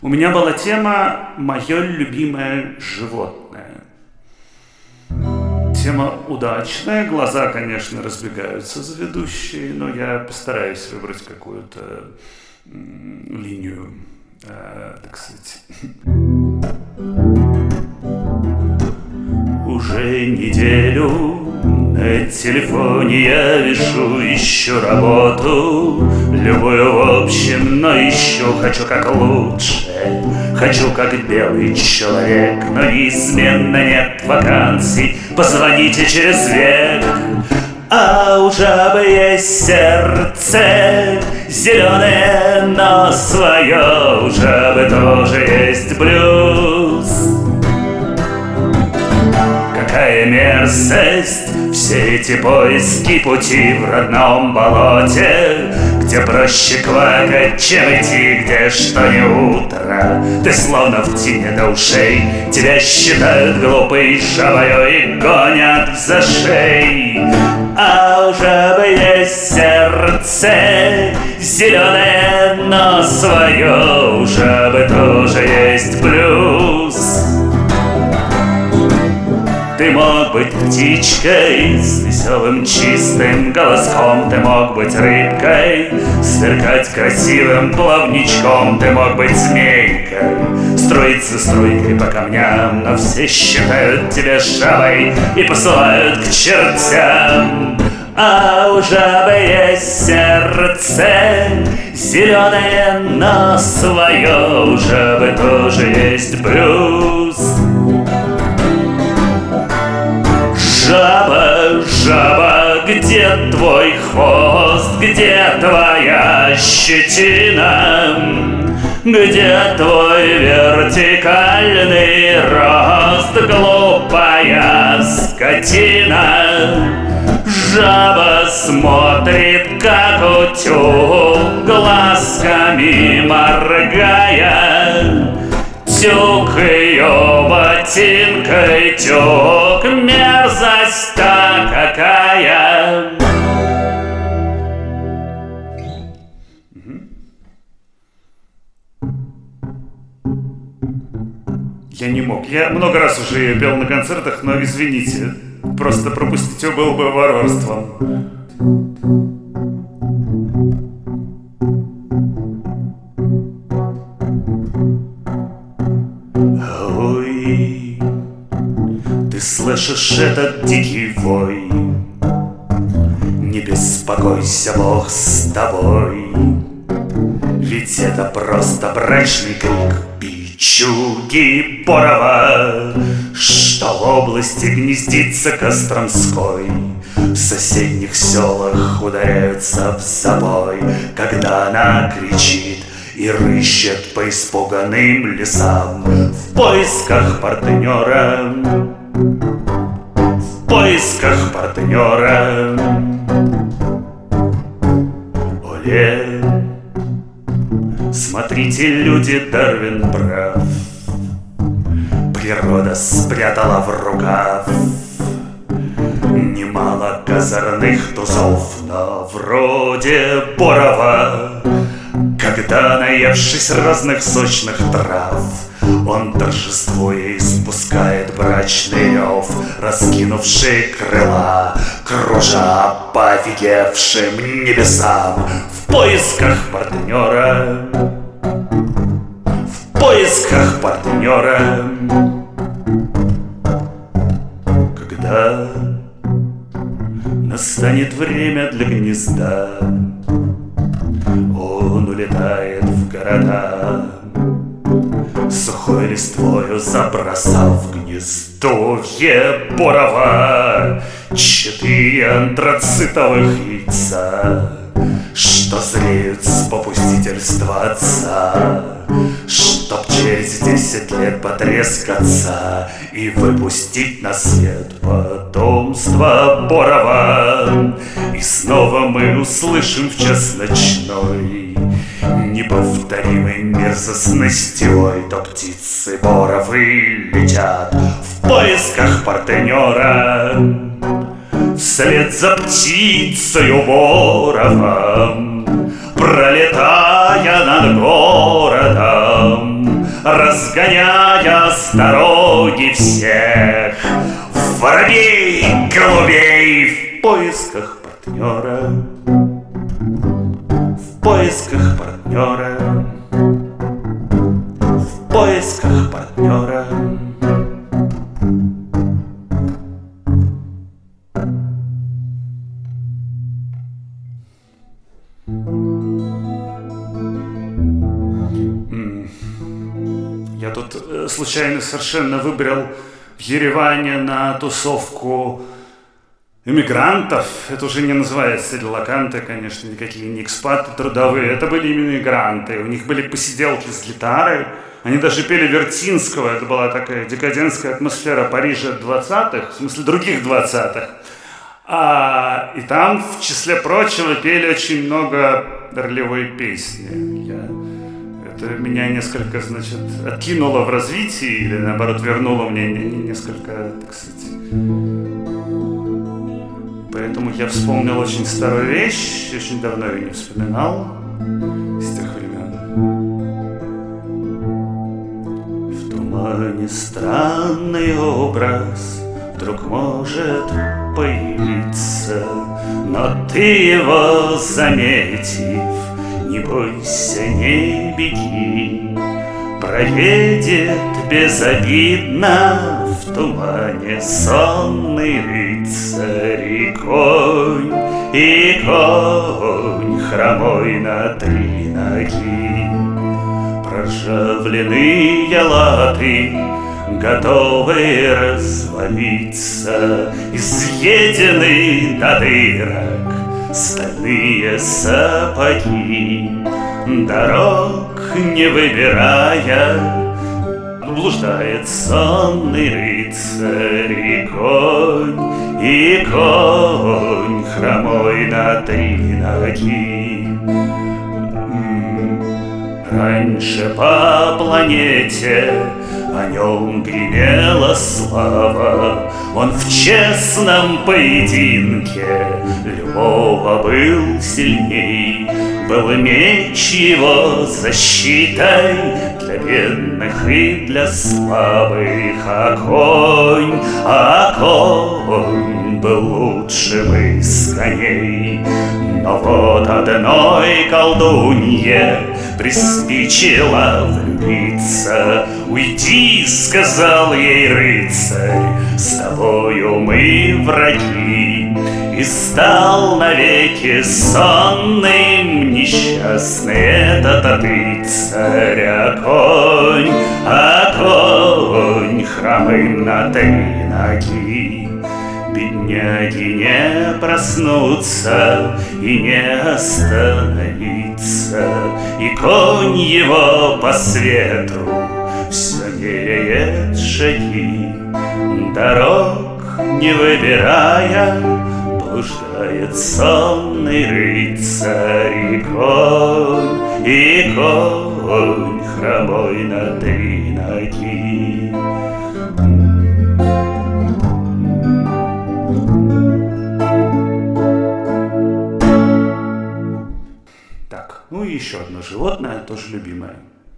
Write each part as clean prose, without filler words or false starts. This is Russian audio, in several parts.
У меня была тема «Мое любимое животное». Тема удачная, глаза, конечно, разбегаются за ведущие, но я постараюсь выбрать какую-то линию, так сказать. Уже неделю на телефоне я вешу, ищу работу, любую в общем, но ищу, хочу как лучше, хочу как белый человек, но неизменно нет вакансий, позвоните через век. А у жабы есть сердце зеленое, но свое, у жабы тоже есть блюз. Какая мерзость, все эти поиски пути в родном болоте, где проще квакать, чем идти, где что не утро. Ты словно в тени до ушей, тебя считают глупой жабою и гонят за шеи. А у жабы есть сердце зеленое, но свое, у жабы тоже есть блюз. Ты мог быть птичкой с веселым чистым голоском, ты мог быть рыбкой, сверкать красивым плавничком, ты мог быть змейкой, струиться струйкой по камням, но все считают тебя жабой и посылают к чертям. А у жабы есть сердце зеленое, но свое, у жабы тоже есть блюз. Жаба, жаба, где твой хвост, где твоя щетина, где твой вертикальный рост, глупая скотина? Жаба смотрит, как утюг, глазками моргая. Тюк ее ботинкой тюк, мерзость-то какая. Я не мог. Я много раз уже ее пел на концертах, но извините, просто пропустить ее было бы варварством. Ой, ты слышишь этот дикий вой? Не беспокойся, Бог с тобой, ведь это просто брачный крик бичуги Борова, что в области гнездится Костромской. В соседних селах ударяются в забой, когда она кричит и рыщет по испуганным лесам в поисках партнера, в поисках партнера. Оле, смотрите, люди, Дарвин прав, природа спрятала в рукав немало козырных тузов, но вроде Борова, когда, наевшись разных сочных трав, он торжествуя испускает брачный рев, раскинувший крыла, кружа по офигевшим небесам в поисках партнера, в поисках партнера. Когда настанет время для гнезда, он улетает в города, сухой листвою забросав в гнездовье Борова 4 антрацитовых яйца, что зреют с попустительства отца, чтоб через 10 лет потрескаться и выпустить на свет потомство Борова. И снова мы услышим в час ночной неповторимой мерзостности вой, то птицы Боровы летят в поисках партнера вслед за птицею Боровом, пролетая над городом. разгоняя с дороги всех. Воробей, голубей в поисках партнера, в поисках партнера, в поисках партнера. Я тут случайно совершенно выбрал в Ереване на тусовку иммигрантов. Это уже не называется релоканты, конечно, никакие не экспаты трудовые. Это были именно иммигранты. У них были посиделки с гитарой. Они даже пели Вертинского. Это была такая декадентская атмосфера Парижа 20-х, в смысле других 20-х. И там, в числе прочего, пели очень много ролевой песни. Это меня несколько, значит, откинуло в развитии или, наоборот, вернуло мне несколько, так сказать. Поэтому я вспомнил очень старую вещь, очень давно ее не вспоминал с тех времен. В тумане странный образ вдруг может появиться, но ты его заметив, не бойся, не беги, проедет безобидно в тумане сонный рыцарь и конь хромой на 3 ноги. Проржавленные латы, готовые развалиться, изъедены до дырок стальные сапоги. Дорог не выбирая, блуждает сонный рыцарь и конь хромой на 3 ноги. Раньше по планете о нем гремела слава, он в честном поединке любого был сильней. Был меч его защитой для бедных и для слабых, а конь был лучшим из коней. Но вот одной колдунье приспичило влюбиться. «Уйди, — сказал ей рыцарь, — с тобою мы враги». И стал навеки сонным несчастный этот рыцарь, а конь хромым на 3 ноги. Бедняги не проснуться и не остановиться, и конь его по свету все меряет шаги. Дорог не выбирая, блуждает сонный рыцарь и конь хромой на 3 ноги. Так, ну и еще одно животное, тоже любимое.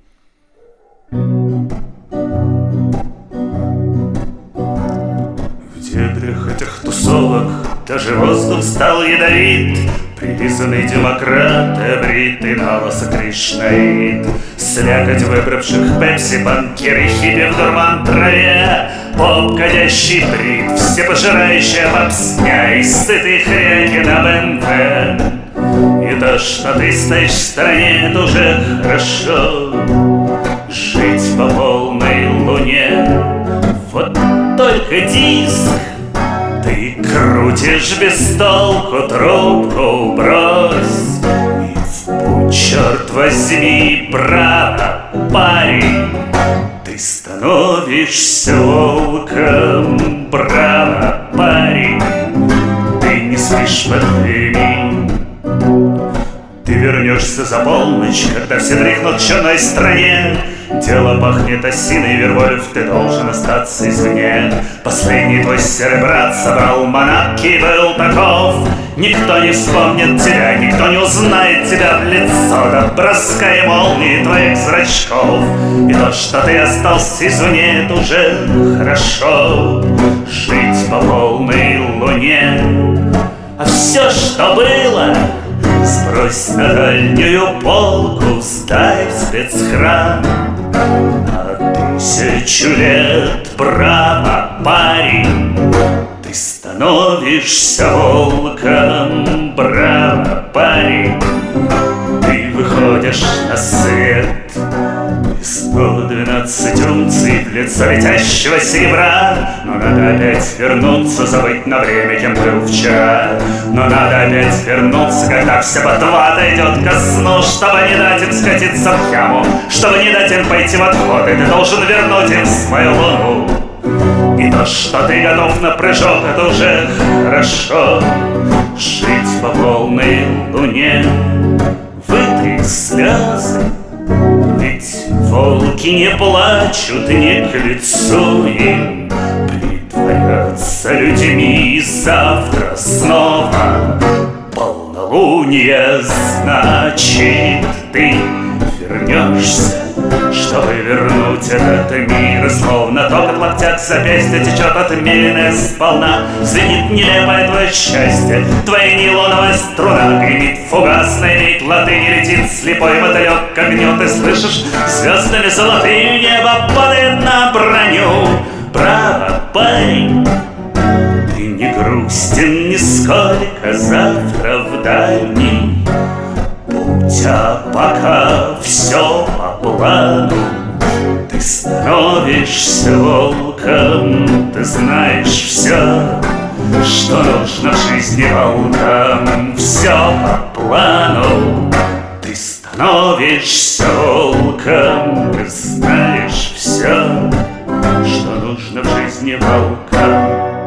В дебрях этих тусовок даже воздух стал ядовит. Прилизанный демократ, бритый на лосо кришнаит. Слякоть выбравших пепси, банкиры, хиппи в дурман траве. Поп, кадящий брит, всепожирающая попсня и сытый хряки на БМВ. И то, что ты стоишь в стороне, это уже хорошо. Жить по полной луне, вот только диск ты крутишь без толку, трубку брось и в путь, черт возьми, право, парень. Ты становишься волком, браво, парень. Ты не спишь под дверьми. Ты вернешься за полночь, когда все дрыхнут в черной стране. Дело пахнет осиной, Вервольф, ты должен остаться извне. Последний твой серый брат собрал манатки, был таков. Никто не вспомнит тебя, никто не узнает тебя в лицо до броска и молнии твоих зрачков. И то, что ты остался извне, это уже хорошо. Жить по полной луне. А все, что было, сбрось на дальнюю полку, сдай в спецхран. На 1000 лет, браво, парень, ты становишься волком, браво, парень. Ты выходишь на свет, и 112 унций в лицо летящего серебра. Но надо опять вернуться, забыть на время, кем был вчера. Но надо опять вернуться, когда вся ботва отойдет ко сну, чтобы не дать им скатиться в яму, чтобы не дать им пойти в отходы. Ты должен вернуть им свою луну. И то, что ты готов на прыжок, это уже хорошо. Жить по полной луне. Вытри слезы, ведь волки не плачут, не к лицу им. Притворятся людьми, и завтра снова полнолуние, значит, ты вернешься, чтобы вернуть этот мир. Словно ток от локтя к запястью течет отмеренная сполна. Звенит нелепое твое счастье, твоя нейлоновая струна. Гремит фугасная нить латыни, летит слепой мотылек к огню. Ты слышишь, звездами золотые небо падает на броню. Браво, парень, ты не грустен нисколько, завтра в дальний путь, а пока все по плану. Ты становишься волком, ты знаешь все, что нужно в жизни волкам. Все по плану. Ты становишься волком, ты знаешь все, что нужно в жизни волкам.